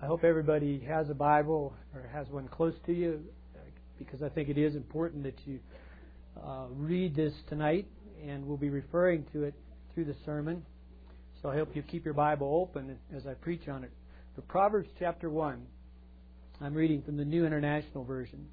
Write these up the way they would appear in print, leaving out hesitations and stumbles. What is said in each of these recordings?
I hope everybody has a Bible or has one close to you, because I think it is important that you read this tonight, and we'll be referring to it through the sermon. So I hope you keep your Bible open as I preach on it. For Proverbs chapter 1, I'm reading from the New International Version.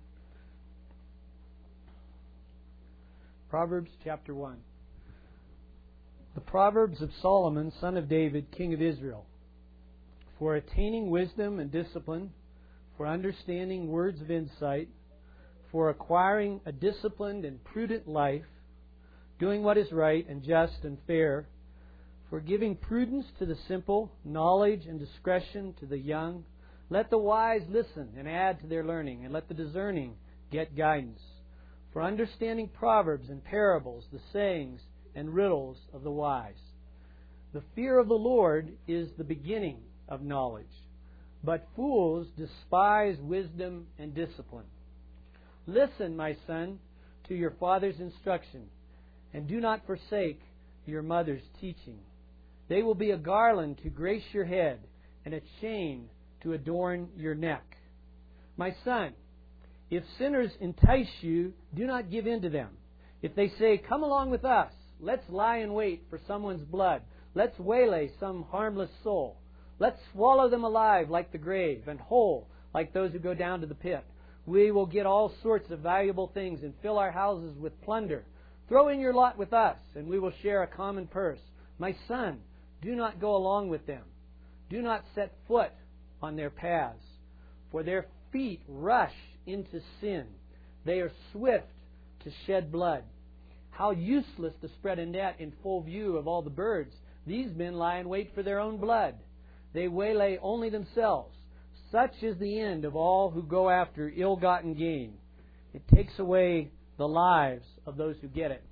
Proverbs chapter 1. The Proverbs of Solomon, son of David, king of Israel. For attaining wisdom and discipline, for understanding words of insight, for acquiring a disciplined and prudent life, doing what is right and just and fair, for giving prudence to the simple, knowledge and discretion to the young. Let the wise listen and add to their learning, and let the discerning get guidance. For understanding proverbs and parables, the sayings and riddles of the wise. The fear of the Lord is the beginning of knowledge, but fools despise wisdom and discipline. Listen, my son, to your father's instruction, and do not forsake your mother's teaching. They will be a garland to grace your head, and a chain to adorn your neck. My son, if sinners entice you, do not give in to them. If they say, "Come along with us, let's lie in wait for someone's blood. Let's waylay some harmless soul. Let's swallow them alive like the grave, and whole like those who go down to the pit. We will get all sorts of valuable things and fill our houses with plunder. Throw in your lot with us, and we will share a common purse." My son, do not go along with them. Do not set foot on their paths, for their feet rush into sin. They are swift to shed blood. How useless to spread a net in full view of all the birds. These men lie in wait for their own blood. They waylay only themselves. Such is the end of all who go after ill-gotten gain. It takes away the lives of those who get it.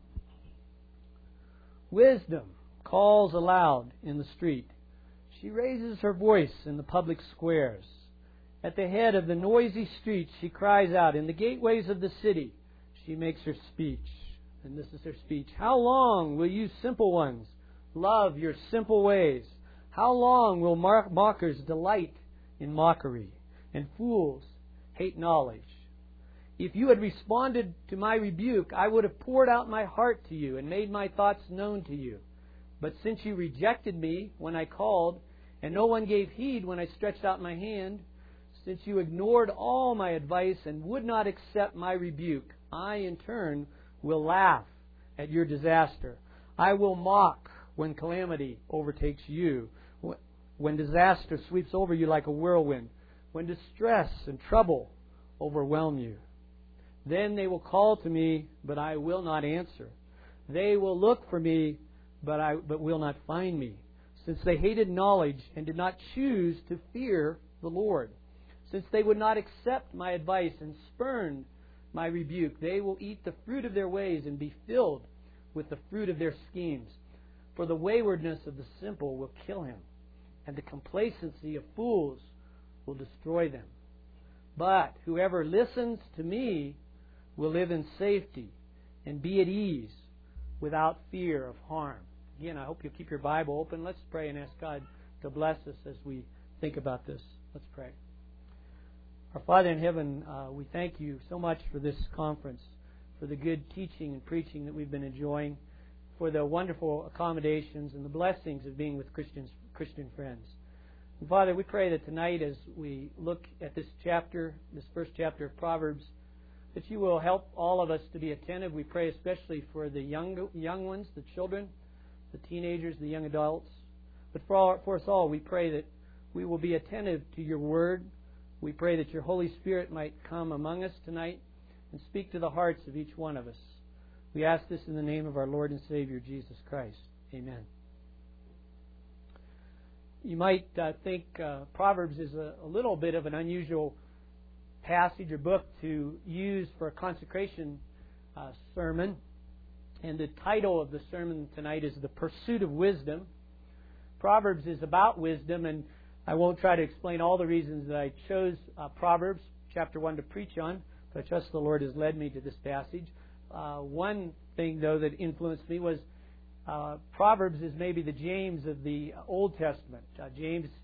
Wisdom calls aloud in the street. She raises her voice in the public squares. At the head of the noisy streets she cries out. In the gateways of the city she makes her speech. And this is her speech. How long will you simple ones love your simple ways? How long will mockers delight in mockery, and fools hate knowledge? If you had responded to my rebuke, I would have poured out my heart to you and made my thoughts known to you. But since you rejected me when I called, and no one gave heed when I stretched out my hand, since you ignored all my advice and would not accept my rebuke, I in turn will laugh at your disaster. I will mock when calamity overtakes you, when disaster sweeps over you like a whirlwind, when distress and trouble overwhelm you. Then they will call to me, but I will not answer. They will look for me, but will not find me, since they hated knowledge and did not choose to fear the Lord. Since they would not accept my advice and spurned my rebuke, they will eat the fruit of their ways and be filled with the fruit of their schemes. For the waywardness of the simple will kill him, and the complacency of fools will destroy them. But whoever listens to me will live in safety and be at ease without fear of harm. Again, I hope you'll keep your Bible open. Let's pray and ask God to bless us as we think about this. Let's pray. Our Father in heaven, we thank you so much for this conference, for the good teaching and preaching that we've been enjoying, for the wonderful accommodations and the blessings of being with Christian friends. And Father, we pray that tonight as we look at this chapter, this first chapter of Proverbs, that you will help all of us to be attentive. We pray especially for the young ones, the children, the teenagers, the young adults. But for us all, we pray that we will be attentive to your word. We pray that your Holy Spirit might come among us tonight and speak to the hearts of each one of us. We ask this in the name of our Lord and Savior, Jesus Christ. Amen. You might think Proverbs is a little bit of an unusual passage or book to use for a consecration sermon. And the title of the sermon tonight is The Pursuit of Wisdom. Proverbs is about wisdom, and I won't try to explain all the reasons that I chose Proverbs chapter 1 to preach on, but I trust the Lord has led me to this passage. One thing, though, that influenced me was Proverbs is maybe the James of the Old Testament. James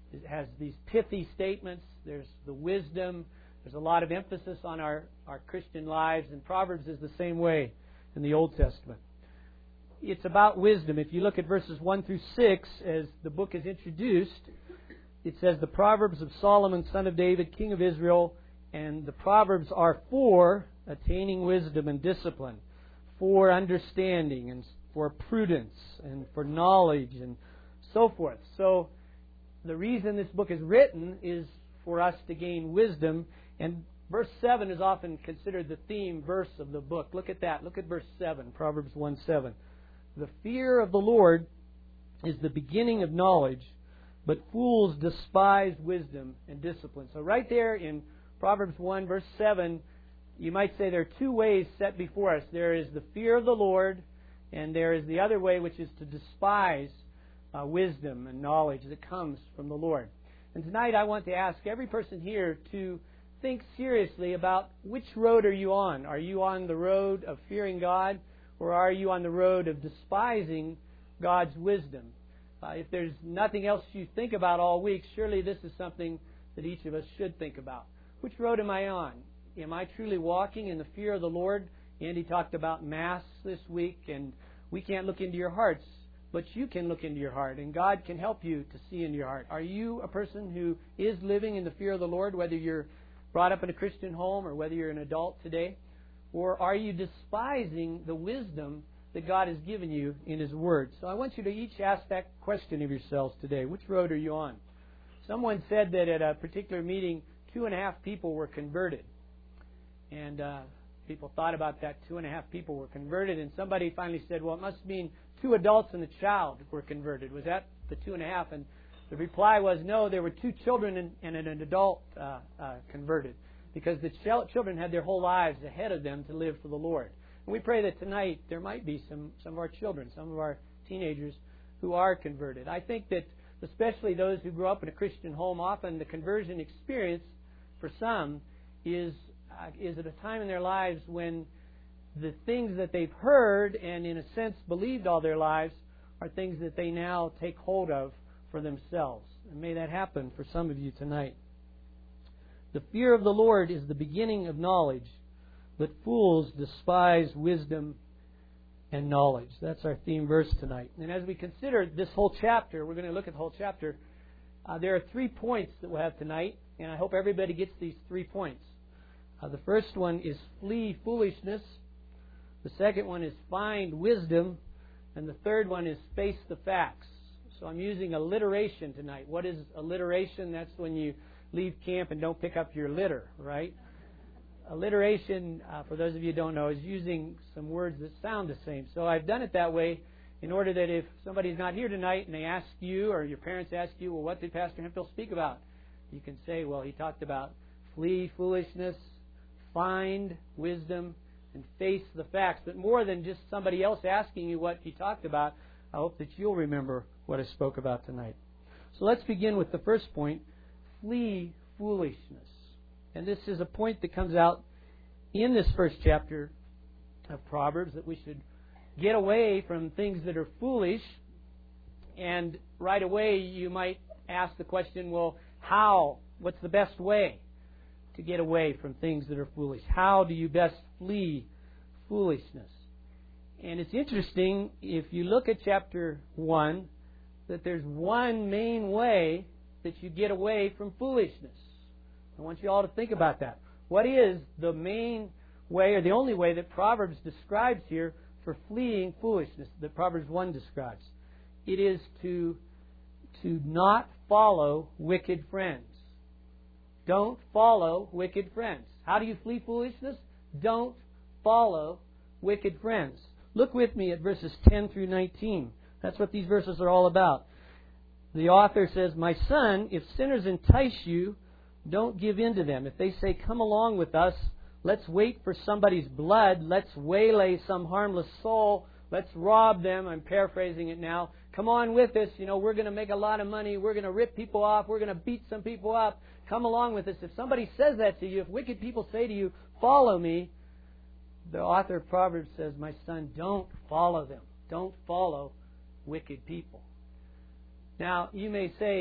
It has these pithy statements. There's the wisdom. There's a lot of emphasis on our Christian lives, and Proverbs is the same way in the Old Testament. It's about wisdom. If you look at verses 1 through 6, as the book is introduced, it says, the Proverbs of Solomon, son of David, king of Israel, and the Proverbs are for attaining wisdom and discipline, for understanding, and for prudence, and for knowledge, and so forth. So the reason this book is written is for us to gain wisdom, and verse 7 is often considered the theme verse of the book. Look at that. Look at verse 7, Proverbs 1:7. The fear of the Lord is the beginning of knowledge, but fools despise wisdom and discipline. So right there in Proverbs 1, verse 7, you might say there are two ways set before us. There is the fear of the Lord, and there is the other way, which is to despise wisdom and knowledge that comes from the Lord. And tonight I want to ask every person here to think seriously about which road are you on. Are you on the road of fearing God, or are you on the road of despising God's wisdom? If there's nothing else you think about all week, surely this is something that each of us should think about. Which road am I on? Am I truly walking in the fear of the Lord? Andy talked about Mass this week, and we can't look into your hearts, but you can look into your heart, and God can help you to see into your heart. Are you a person who is living in the fear of the Lord, whether you're brought up in a Christian home or whether you're an adult today? Or are you despising the wisdom that God has given you in His Word? So I want you to each ask that question of yourselves today. Which road are you on? Someone said that at a particular meeting, 2.5 people were converted. And people thought about that. 2.5 people were converted. And somebody finally said, well, it must mean 2 adults and a child were converted. Was that the 2.5? And the reply was, no, there were 2 children and an adult converted. Because the children had their whole lives ahead of them to live for the Lord. And we pray that tonight there might be some of our children, some of our teenagers who are converted. I think that especially those who grow up in a Christian home, often the conversion experience for some is at a time in their lives when the things that they've heard and in a sense believed all their lives are things that they now take hold of for themselves. And may that happen for some of you tonight. The fear of the Lord is the beginning of knowledge, but fools despise wisdom and knowledge. That's our theme verse tonight. And as we consider this whole chapter, we're going to look at the whole chapter. There are 3 points that we'll have tonight, and I hope everybody gets these 3 points. The first one is flee foolishness. The second one is find wisdom. And the third one is face the facts. So I'm using alliteration tonight. What is alliteration? That's when you leave camp and don't pick up your litter, right? Alliteration, for those of you who don't know, is using some words that sound the same. So I've done it that way in order that if somebody's not here tonight and they ask you or your parents ask you, well, what did Pastor Hemphill speak about? You can say, well, he talked about flee foolishness, find wisdom, and face the facts. But more than just somebody else asking you what he talked about, I hope that you'll remember what I spoke about tonight. So let's begin with the first point, flee foolishness. And this is a point that comes out in this first chapter of Proverbs, that we should get away from things that are foolish. And right away you might ask the question, well, how? What's the best way to get away from things that are foolish? How do you best flee foolishness? And it's interesting, if you look at chapter 1, that there's one main way that you get away from foolishness. I want you all to think about that. What is the main way, or the only way, that Proverbs describes here for fleeing foolishness, that Proverbs 1 describes? It is to not follow wicked friends. Don't follow wicked friends. How do you flee foolishness? Don't follow wicked friends. Look with me at verses 10 through 19. That's what these verses are all about. The author says, my son, if sinners entice you, don't give in to them. If they say, come along with us, let's wait for somebody's blood, let's waylay some harmless soul, let's rob them, I'm paraphrasing it now, come on with us, we're going to make a lot of money, we're going to rip people off, we're going to beat some people up, come along with us. If somebody says that to you, if wicked people say to you, follow me, the author of Proverbs says, my son, don't follow them. Don't follow wicked people. Now, you may say,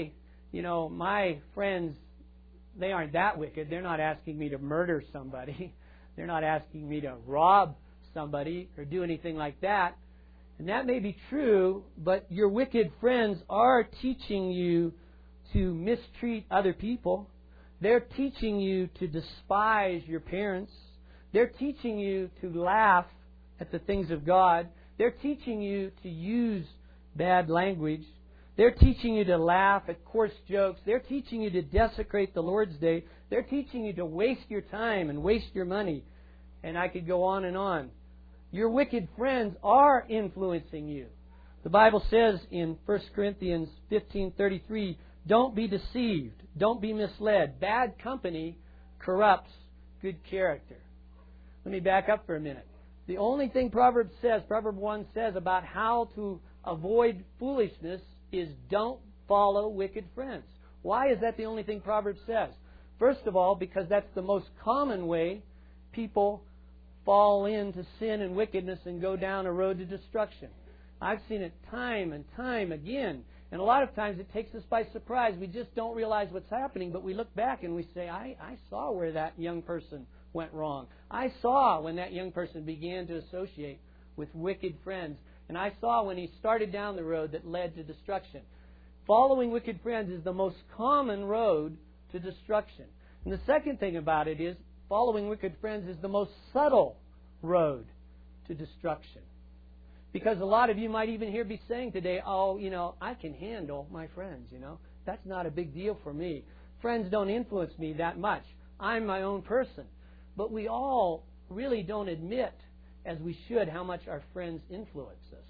my friends, they aren't that wicked. They're not asking me to murder somebody. They're not asking me to rob somebody or do anything like that. And that may be true, but your wicked friends are teaching you to mistreat other people. They're teaching you to despise your parents. They're teaching you to laugh at the things of God. They're teaching you to use bad language. They're teaching you to laugh at coarse jokes. They're teaching you to desecrate the Lord's Day. They're teaching you to waste your time and waste your money. And I could go on and on. Your wicked friends are influencing you. The Bible says in 1 Corinthians 15:33, don't be deceived. Don't be misled. Bad company corrupts good character. Let me back up for a minute. The only thing Proverbs 1 says about how to avoid foolishness is don't follow wicked friends. Why is that the only thing Proverbs says? First of all, because that's the most common way people fall into sin and wickedness and go down a road to destruction. I've seen it time and time again. And a lot of times it takes us by surprise. We just don't realize what's happening, but we look back and we say, I saw where that young person went wrong. I saw when that young person began to associate with wicked friends. And I saw when he started down the road that led to destruction. Following wicked friends is the most common road to destruction. And the second thing about it is, following wicked friends is the most subtle road to destruction. Because a lot of you might even hear me saying today, I can handle my friends, That's not a big deal for me. Friends don't influence me that much. I'm my own person. But we all really don't admit, as we should, how much our friends influence us.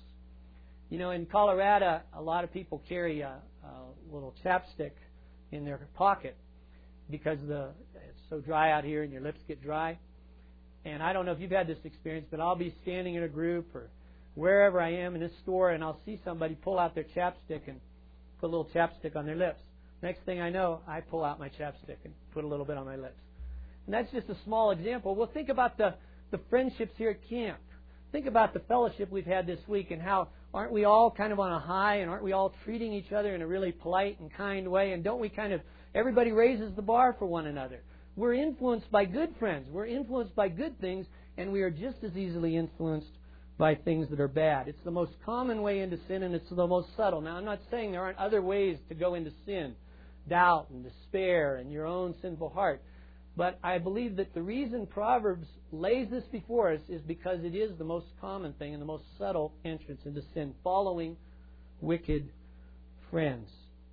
In Colorado, a lot of people carry a little chapstick in their pocket because it's so dry out here and your lips get dry. And I don't know if you've had this experience, but I'll be standing in a group or wherever I am in a store, and I'll see somebody pull out their chapstick and put a little chapstick on their lips. Next thing I know, I pull out my chapstick and put a little bit on my lips. And that's just a small example. Well, think about the friendships here at camp. Think about the fellowship we've had this week and how aren't we all kind of on a high and aren't we all treating each other in a really polite and kind way? And don't we everybody raises the bar for one another. We're influenced by good friends. We're influenced by good things, and we are just as easily influenced by things that are bad. It's the most common way into sin, and it's the most subtle. Now, I'm not saying there aren't other ways to go into sin, doubt and despair and your own sinful heart. But I believe that the reason Proverbs lays this before us is because it is the most common thing and the most subtle entrance into sin, following wicked friends.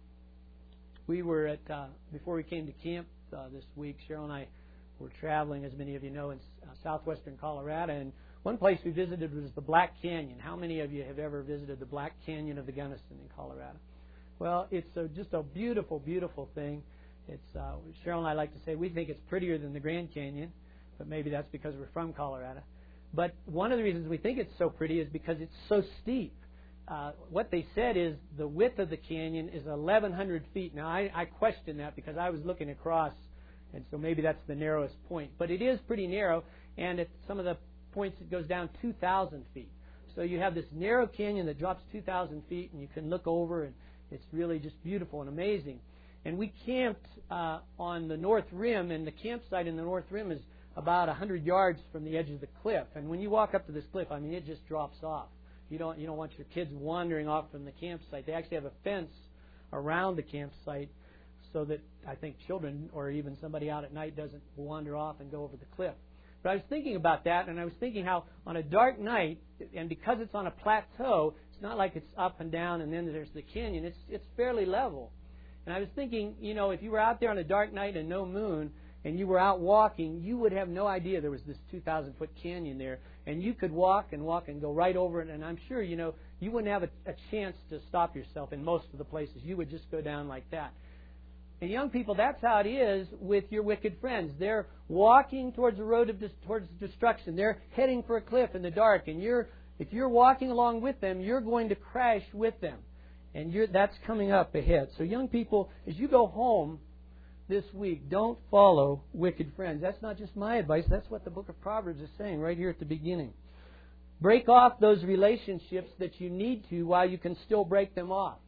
We were before we came to camp this week, Cheryl and I were traveling, as many of you know, in southwestern Colorado, and one place we visited was the Black Canyon. How many of you have ever visited the Black Canyon of the Gunnison in Colorado? Well, it's just a beautiful, beautiful thing. It's Cheryl and I like to say we think it's prettier than the Grand Canyon, but maybe that's because we're from Colorado. But one of the reasons we think it's so pretty is because it's so steep. What they said is the width of the canyon is 1,100 feet. Now, I question that because I was looking across, and so maybe that's the narrowest point. But it is pretty narrow, and at some of the points it goes down 2,000 feet. So you have this narrow canyon that drops 2,000 feet, and you can look over, and it's really just beautiful and amazing. And we camped on the North Rim, and the campsite in the North Rim is about 100 yards from the edge of the cliff. And when you walk up to this cliff, it just drops off. You don't want your kids wandering off from the campsite. They actually have a fence around the campsite so that I think children or even somebody out at night doesn't wander off and go over the cliff. But I was thinking about that, and I was thinking how on a dark night, and because it's on a plateau, it's not like it's up and down and then there's the canyon. It's fairly level. And I was thinking, if you were out there on a dark night and no moon, and you were out walking, you would have no idea there was this 2,000-foot canyon there. And you could walk and go right over it. And I'm sure, you wouldn't have a chance to stop yourself in most of the places. You would just go down like that. And young people, that's how it is with your wicked friends. They're walking towards the road towards destruction. They're heading for a cliff in the dark. And if you're walking along with them, you're going to crash with them. And that's coming up ahead. So young people, as you go home this week, don't follow wicked friends. That's not just my advice. That's what the book of Proverbs is saying right here at the beginning. Break off those relationships that you need to while you can still break them off.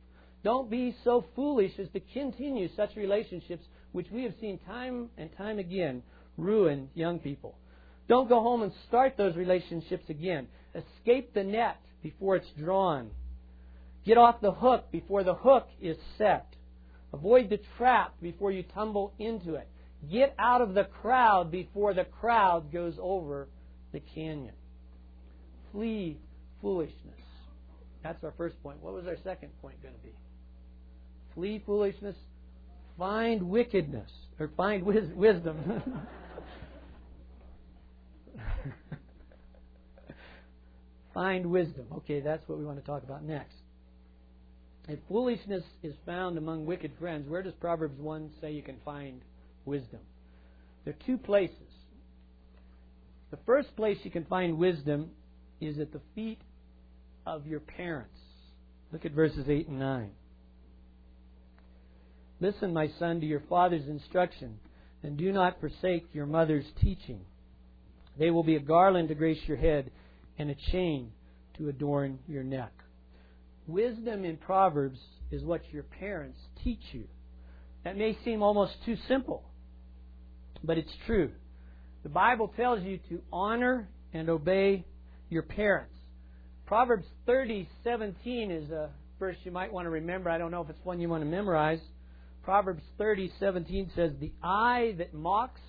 Don't be so foolish as to continue such relationships which we have seen time and time again ruin young people. Don't go home and start those relationships again. Escape the net before it's drawn. Get off the hook before the hook is set. Avoid the trap before you tumble into it. Get out of the crowd before the crowd goes over the canyon. Flee foolishness. That's our first point. What was our second point going to be? Flee foolishness. Find wickedness. Or find wisdom. Find wisdom. Okay, that's what we want to talk about next. If foolishness is found among wicked friends, where does Proverbs 1 say you can find wisdom? There are two places. The first place you can find wisdom is at the feet of your parents. Look at verses 8 and 9. Listen, my son, to your father's instruction, and do not forsake your mother's teaching. They will be a garland to grace your head and a chain to adorn your neck. Wisdom in Proverbs is what your parents teach you. That may seem almost too simple, but it's true. The Bible tells you to honor and obey your parents. Proverbs 30:17 is a verse you might want to remember. I don't know if it's one you want to memorize. Proverbs 30:17 says, "The eye that mocks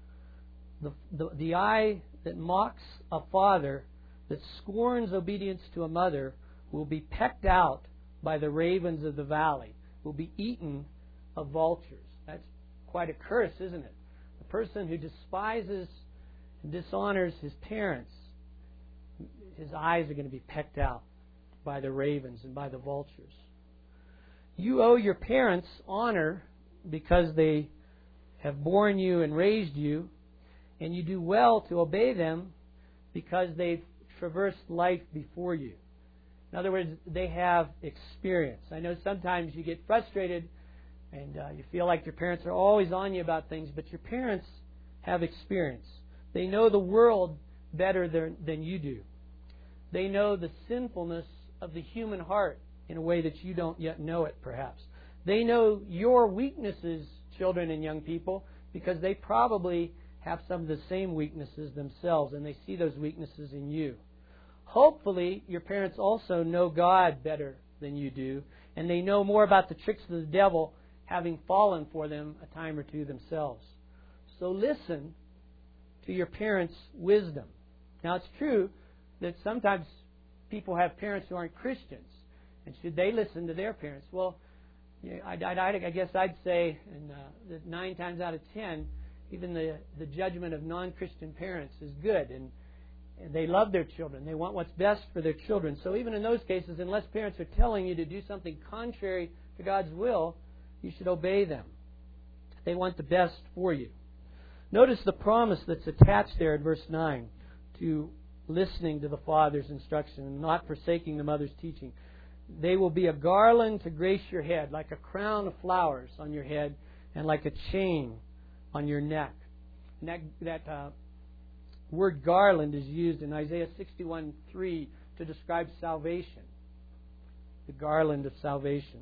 the eye that mocks a father, that scorns obedience to a mother, will be pecked out by the ravens of the valley, will be eaten of vultures." That's quite a curse, isn't it? The person who despises and dishonors his parents, his eyes are going to be pecked out by the ravens and by the vultures. You owe your parents honor because they have borne you and raised you, and you do well to obey them because they've traversed life before you. In other words, they have experience. I know sometimes you get frustrated and you feel like your parents are always on you about things, but your parents have experience. They know the world better than you do. They know the sinfulness of the human heart in a way that you don't yet know it, perhaps. They know your weaknesses, children and young people, because they probably have some of the same weaknesses themselves, and they see those weaknesses in you. Hopefully, your parents also know God better than you do, and they know more about the tricks of the devil, having fallen for them a time or two themselves. So listen to your parents' wisdom. Now, it's true that sometimes people have parents who aren't Christians, and should they listen to their parents? Well, I guess I'd say that 9 times out of 10, even the judgment of non-Christian parents is good, and they love their children. They want what's best for their children. So even in those cases, unless parents are telling you to do something contrary to God's will, you should obey them. They want the best for you. Notice the promise that's attached there in verse 9 to listening to the father's instruction and not forsaking the mother's teaching. They will be a garland to grace your head, like a crown of flowers on your head and like a chain on your neck. And that word garland is used in Isaiah 61:3 to describe salvation. The garland of salvation.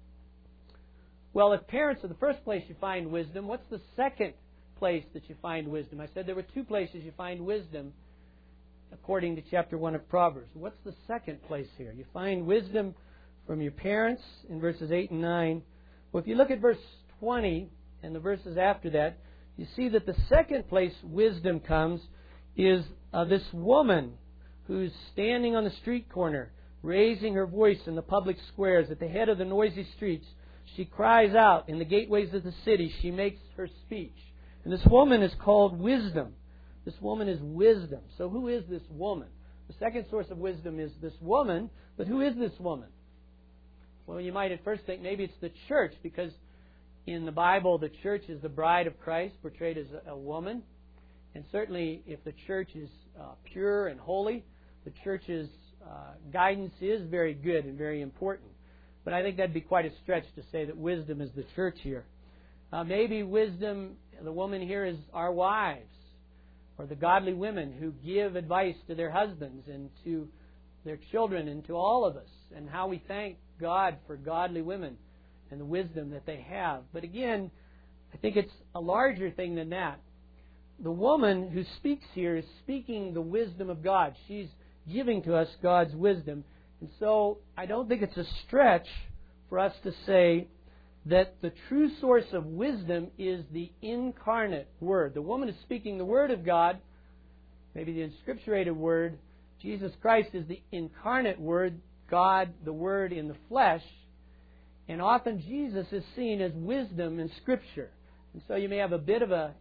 Well, if parents are the first place you find wisdom, what's the second place that you find wisdom? I said there were 2 places you find wisdom according to chapter 1 of Proverbs. What's the second place here? You find wisdom from your parents in verses 8 and 9. Well, if you look at verse 20 and the verses after that, you see that the second place wisdom comes is this woman who's standing on the street corner, raising her voice in the public squares at the head of the noisy streets. She cries out in the gateways of the city. She makes her speech. And this woman is called wisdom. This woman is wisdom. So who is this woman? The second source of wisdom is this woman. But who is this woman? Well, you might at first think maybe it's the church, because in the Bible the church is the bride of Christ, portrayed as a woman. And certainly if the church is pure and holy, the church's guidance is very good and very important. But I think that'd be quite a stretch to say that wisdom is the church here. Maybe wisdom, the woman here, is our wives, or the godly women who give advice to their husbands and to their children and to all of us, and how we thank God for godly women and the wisdom that they have. But again, I think it's a larger thing than that. The woman who speaks here is speaking the wisdom of God. She's giving to us God's wisdom. And so I don't think it's a stretch for us to say that the true source of wisdom is the incarnate Word. The woman is speaking the Word of God, maybe the inscripturated Word. Jesus Christ is the incarnate Word, God, the Word in the flesh. And often Jesus is seen as wisdom in Scripture. And so you may have a bit of a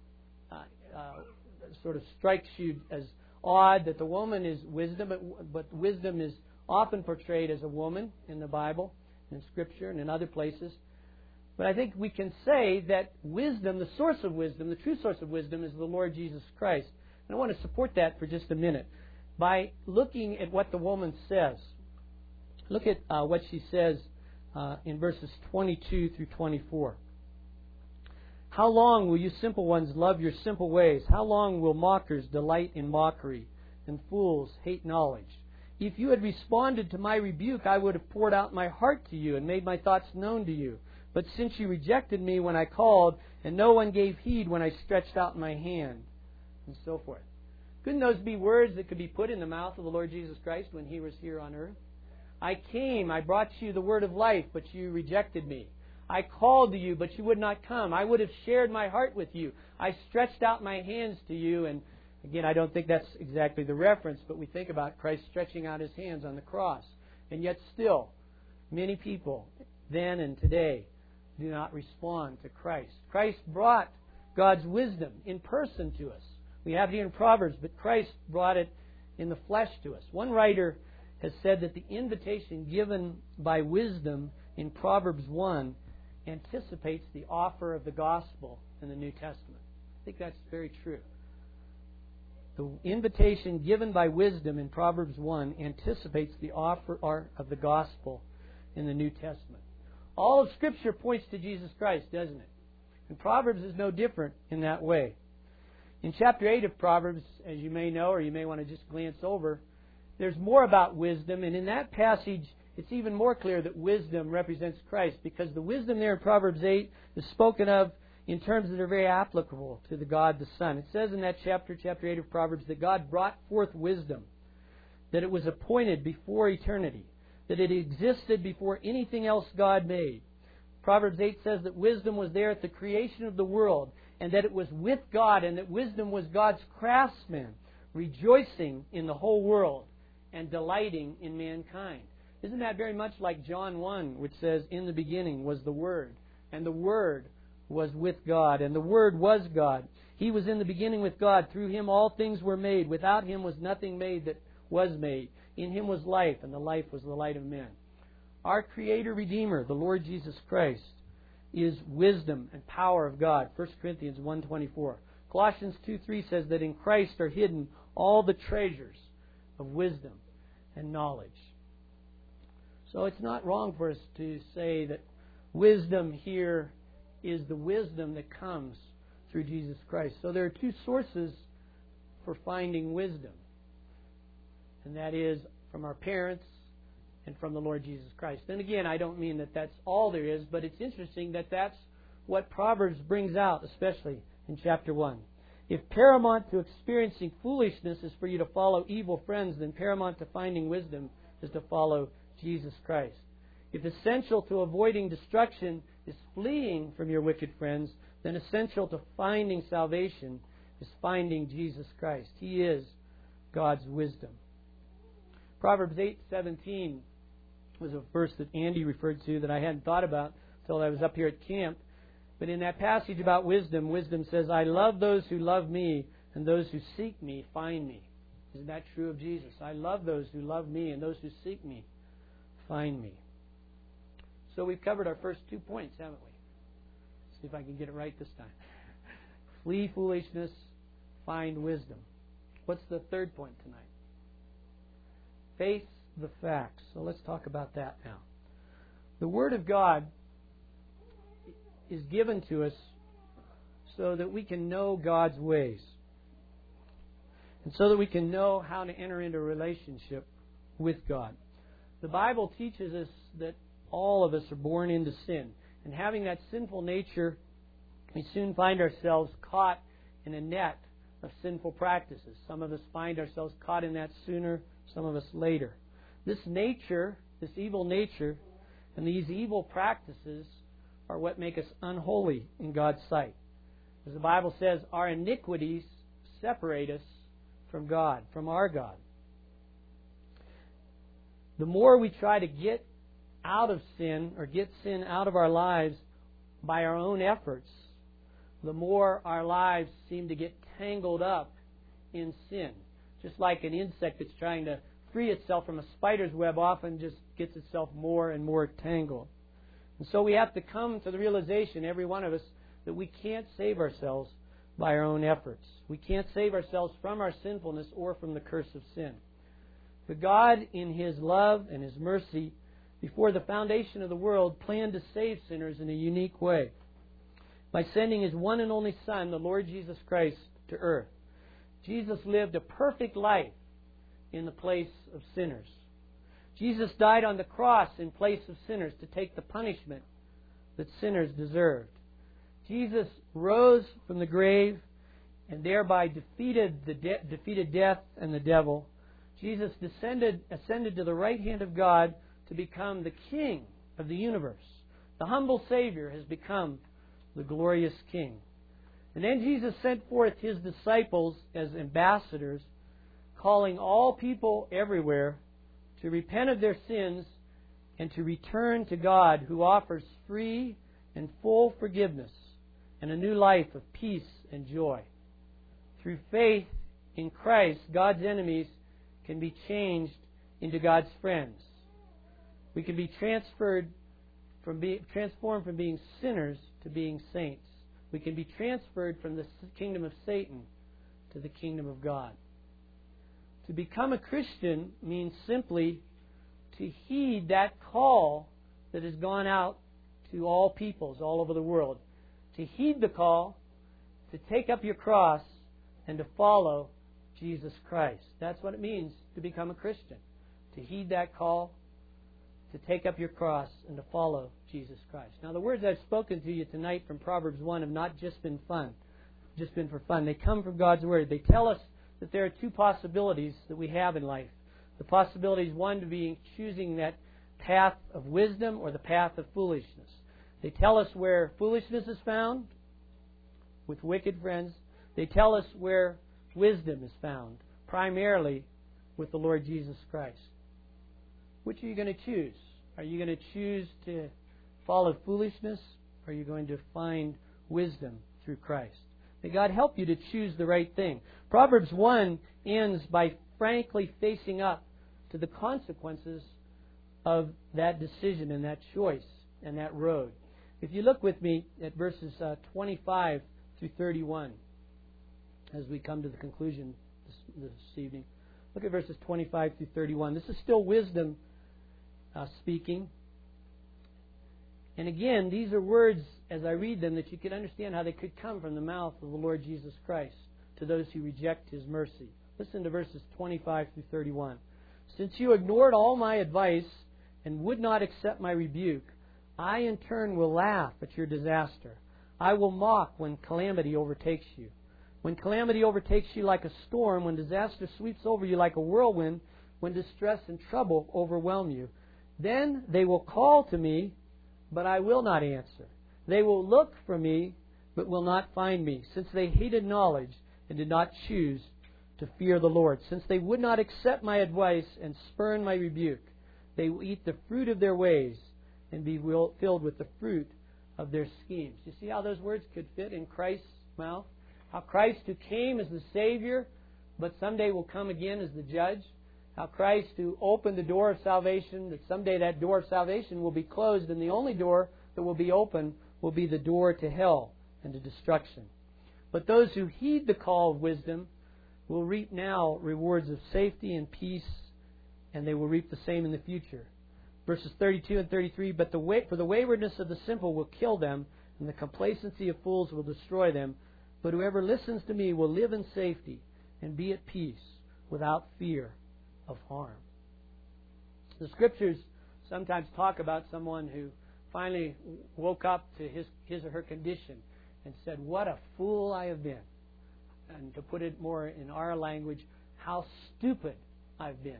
sort of strikes you as odd that the woman is wisdom, but wisdom is often portrayed as a woman in the Bible, in Scripture, and in other places. But I think we can say that wisdom, the source of wisdom, the true source of wisdom, is the Lord Jesus Christ. And I want to support that for just a minute by looking at what the woman says. Look at what she says in verses 22 through 24. How long will you simple ones love your simple ways? How long will mockers delight in mockery and fools hate knowledge? If you had responded to my rebuke, I would have poured out my heart to you and made my thoughts known to you. But since you rejected me when I called, and no one gave heed when I stretched out my hand, and so forth. Couldn't those be words that could be put in the mouth of the Lord Jesus Christ when He was here on earth? I came, I brought you the word of life, but you rejected me. I called to you, but you would not come. I would have shared my heart with you. I stretched out my hands to you. And again, I don't think that's exactly the reference, but we think about Christ stretching out His hands on the cross. And yet still, many people, then and today, do not respond to Christ. Christ brought God's wisdom in person to us. We have it here in Proverbs, but Christ brought it in the flesh to us. One writer has said that the invitation given by wisdom in Proverbs 1 anticipates the offer of the gospel in the New Testament. I think that's very true. The invitation given by wisdom in Proverbs 1 anticipates the offer of the gospel in the New Testament. All of Scripture points to Jesus Christ, doesn't it? And Proverbs is no different in that way. In chapter 8 of Proverbs, as you may know, or you may want to just glance over, there's more about wisdom, and in that passage it's even more clear that wisdom represents Christ, because the wisdom there in Proverbs 8 is spoken of in terms that are very applicable to the God the Son. It says in that chapter 8 of Proverbs, that God brought forth wisdom, that it was appointed before eternity, that it existed before anything else God made. Proverbs 8 says that wisdom was there at the creation of the world, and that it was with God, and that wisdom was God's craftsman, rejoicing in the whole world and delighting in mankind. Isn't that very much like John 1, which says, in the beginning was the Word, and the Word was with God, and the Word was God. He was in the beginning with God. Through Him all things were made. Without Him was nothing made that was made. In Him was life, and the life was the light of men. Our Creator Redeemer, the Lord Jesus Christ, is wisdom and power of God. 1 Corinthians 1:24. Colossians 2:3 says that in Christ are hidden all the treasures of wisdom and knowledge. So it's not wrong for us to say that wisdom here is the wisdom that comes through Jesus Christ. So there are two sources for finding wisdom. And that is from our parents and from the Lord Jesus Christ. And again, I don't mean that that's all there is, but it's interesting that that's what Proverbs brings out, especially in chapter 1. If paramount to experiencing foolishness is for you to follow evil friends, then paramount to finding wisdom is to follow Jesus Christ. If essential to avoiding destruction is fleeing from your wicked friends, then essential to finding salvation is finding Jesus Christ. He is God's wisdom. Proverbs 8:17 was a verse that Andy referred to that I hadn't thought about until I was up here at camp. But in that passage about wisdom, wisdom says, I love those who love me, and those who seek me find me. Isn't that true of Jesus? I love those who love me, and those who seek me find me. So we've covered our first 2 points, haven't we? See if I can get it right this time. Flee foolishness, find wisdom. What's the third point tonight? Face the facts. So let's talk about that now. The Word of God is given to us so that we can know God's ways, and so that we can know how to enter into a relationship with God. The Bible teaches us that all of us are born into sin. And having that sinful nature, we soon find ourselves caught in a net of sinful practices. Some of us find ourselves caught in that sooner, some of us later. This nature, this evil nature, and these evil practices are what make us unholy in God's sight. As the Bible says, our iniquities separate us from God, from our God. The more we try to get out of sin or get sin out of our lives by our own efforts, the more our lives seem to get tangled up in sin. Just like an insect that's trying to free itself from a spider's web often just gets itself more and more tangled. And so we have to come to the realization, every one of us, that we can't save ourselves by our own efforts. We can't save ourselves from our sinfulness or from the curse of sin. But God, in His love and His mercy, before the foundation of the world, planned to save sinners in a unique way by sending His one and only Son, the Lord Jesus Christ, to earth. Jesus lived a perfect life in the place of sinners. Jesus died on the cross in place of sinners to take the punishment that sinners deserved. Jesus rose from the grave and thereby defeated death and the devil. Jesus ascended to the right hand of God to become the King of the universe. The humble Savior has become the glorious King. And then Jesus sent forth His disciples as ambassadors, calling all people everywhere to repent of their sins and to return to God, who offers free and full forgiveness and a new life of peace and joy. Through faith in Christ, God's enemies can be changed into God's friends. We can be transformed from being sinners to being saints. We can be transferred from the kingdom of Satan to the kingdom of God. To become a Christian means simply to heed that call that has gone out to all peoples all over the world. To heed the call, to take up your cross, and to follow Jesus Christ. That's what it means to become a Christian. To heed that call, to take up your cross, and to follow Jesus Christ. Now, the words I've spoken to you tonight from Proverbs 1 have not just been for fun. They come from God's Word. They tell us that there are two possibilities that we have in life. The possibility is one to be choosing that path of wisdom or the path of foolishness. They tell us where foolishness is found, with wicked friends. They tell us where wisdom is found, primarily with the Lord Jesus Christ. Which are you going to choose? Are you going to choose to follow foolishness, or are you going to find wisdom through Christ? May God help you to choose the right thing. Proverbs 1 ends by frankly facing up to the consequences of that decision and that choice and that road. If you look with me at verses 25 through 31, as we come to the conclusion this evening, look at verses 25 through 31. This is still wisdom speaking. And again, these are words, as I read them, that you can understand how they could come from the mouth of the Lord Jesus Christ to those who reject His mercy. Listen to verses 25 through 31. Since you ignored all my advice and would not accept my rebuke, I in turn will laugh at your disaster. I will mock when calamity overtakes you. When calamity overtakes you like a storm, when disaster sweeps over you like a whirlwind, when distress and trouble overwhelm you, then they will call to me, but I will not answer. They will look for me, but will not find me, since they hated knowledge and did not choose to fear the Lord. Since they would not accept my advice and spurn my rebuke, they will eat the fruit of their ways and be filled with the fruit of their schemes. You see how those words could fit in Christ's mouth? How Christ, who came as the Savior, but someday will come again as the Judge. How Christ, who opened the door of salvation, that someday that door of salvation will be closed, and the only door that will be open will be the door to hell and to destruction. But those who heed the call of wisdom will reap now rewards of safety and peace, and they will reap the same in the future. Verses 32 and 33, but for the waywardness of the simple will kill them, and the complacency of fools will destroy them. But whoever listens to me will live in safety and be at peace without fear of harm. The Scriptures sometimes talk about someone who finally woke up to his or her condition and said, "What a fool I have been." And to put it more in our language, how stupid I've been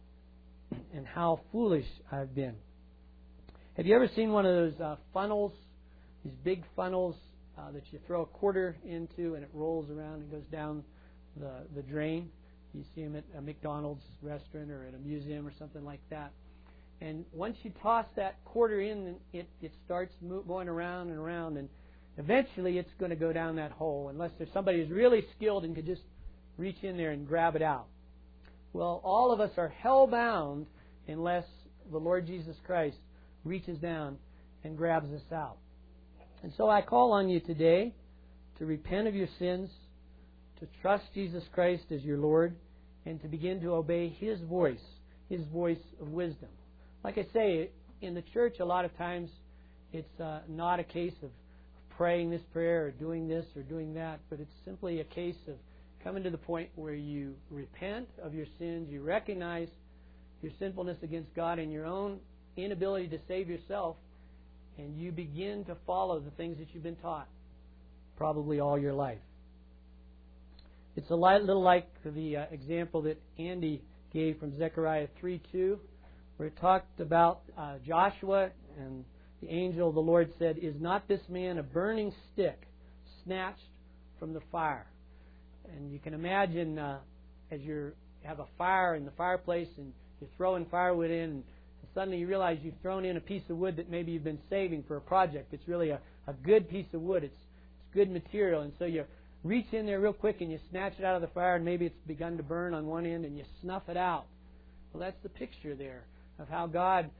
and how foolish I've been. Have you ever seen one of those funnels, these big funnels that you throw a quarter into and it rolls around and goes down the drain? You see them at a McDonald's restaurant or at a museum or something like that. And once you toss that quarter in, it starts going around and around, and eventually it's going to go down that hole unless there's somebody who's really skilled and could just reach in there and grab it out. Well, all of us are hell-bound unless the Lord Jesus Christ reaches down and grabs us out. And so I call on you today to repent of your sins, to trust Jesus Christ as your Lord, and to begin to obey His voice of wisdom. Like I say, in the church a lot of times it's not a case of praying this prayer or doing this or doing that, but it's simply a case of coming to the point where you repent of your sins, you recognize your sinfulness against God and your own inability to save yourself, and you begin to follow the things that you've been taught probably all your life. It's a little like the example that Andy gave from Zechariah 3:2, where it talked about Joshua, and the angel of the Lord said, "Is not this man a burning stick snatched from the fire?" And you can imagine as you have a fire in the fireplace and you're throwing firewood in, and suddenly you realize you've thrown in a piece of wood that maybe you've been saving for a project. It's really a good piece of wood. It's good material. And so you reach in there real quick and you snatch it out of the fire, and maybe it's begun to burn on one end and you snuff it out. Well, that's the picture there of how God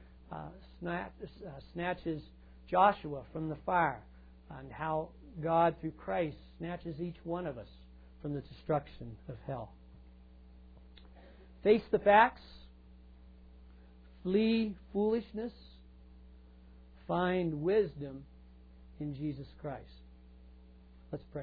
snatches Joshua from the fire, and how God, through Christ, snatches each one of us from the destruction of hell. Face the facts. Flee foolishness. Find wisdom in Jesus Christ. Let's pray.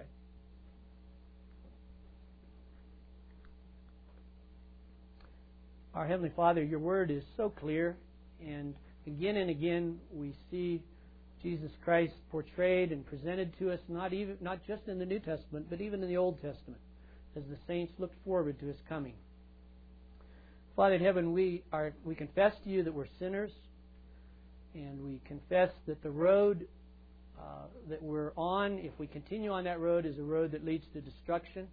Our Heavenly Father, your word is so clear, and again we see Jesus Christ portrayed and presented to us, not just in the New Testament, but even in the Old Testament, as the saints looked forward to His coming. Father in heaven, we confess to you that we're sinners, and we confess that the road that we're on, if we continue on that road, is a road that leads to destruction.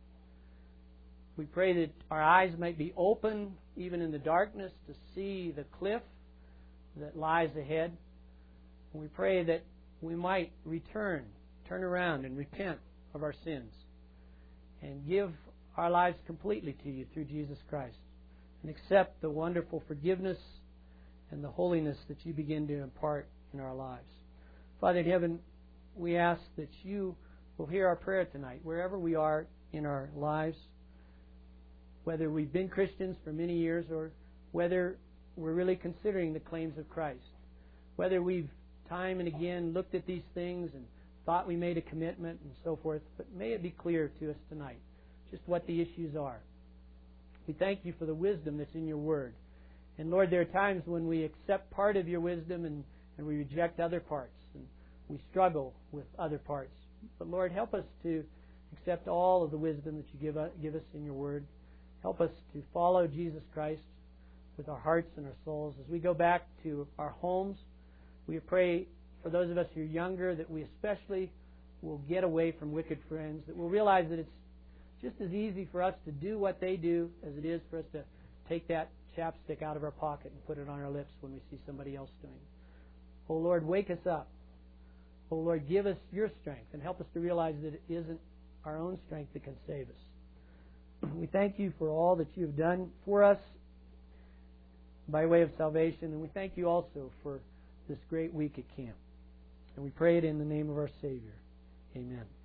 We pray that our eyes might be open, even in the darkness, to see the cliff that lies ahead. And we pray that we might turn around and repent of our sins and give our lives completely to you through Jesus Christ, and accept the wonderful forgiveness and the holiness that you begin to impart in our lives. Father in heaven, we ask that you will hear our prayer tonight, wherever we are in our lives, whether we've been Christians for many years or whether we're really considering the claims of Christ, whether we've time and again looked at these things and thought we made a commitment and so forth, but may it be clear to us tonight just what the issues are. We thank you for the wisdom that's in your word. And Lord, there are times when we accept part of your wisdom and we reject other parts, and we struggle with other parts. But Lord, help us to accept all of the wisdom that you give us in your word. Help us to follow Jesus Christ with our hearts and our souls. As we go back to our homes, we pray for those of us who are younger that we especially will get away from wicked friends, that we'll realize that it's just as easy for us to do what they do as it is for us to take that chapstick out of our pocket and put it on our lips when we see somebody else doing it. Oh Lord, wake us up. Oh Lord, give us your strength and help us to realize that it isn't our own strength that can save us. We thank you for all that you have done for us by way of salvation, and we thank you also for this great week at camp. And we pray it in the name of our Savior. Amen.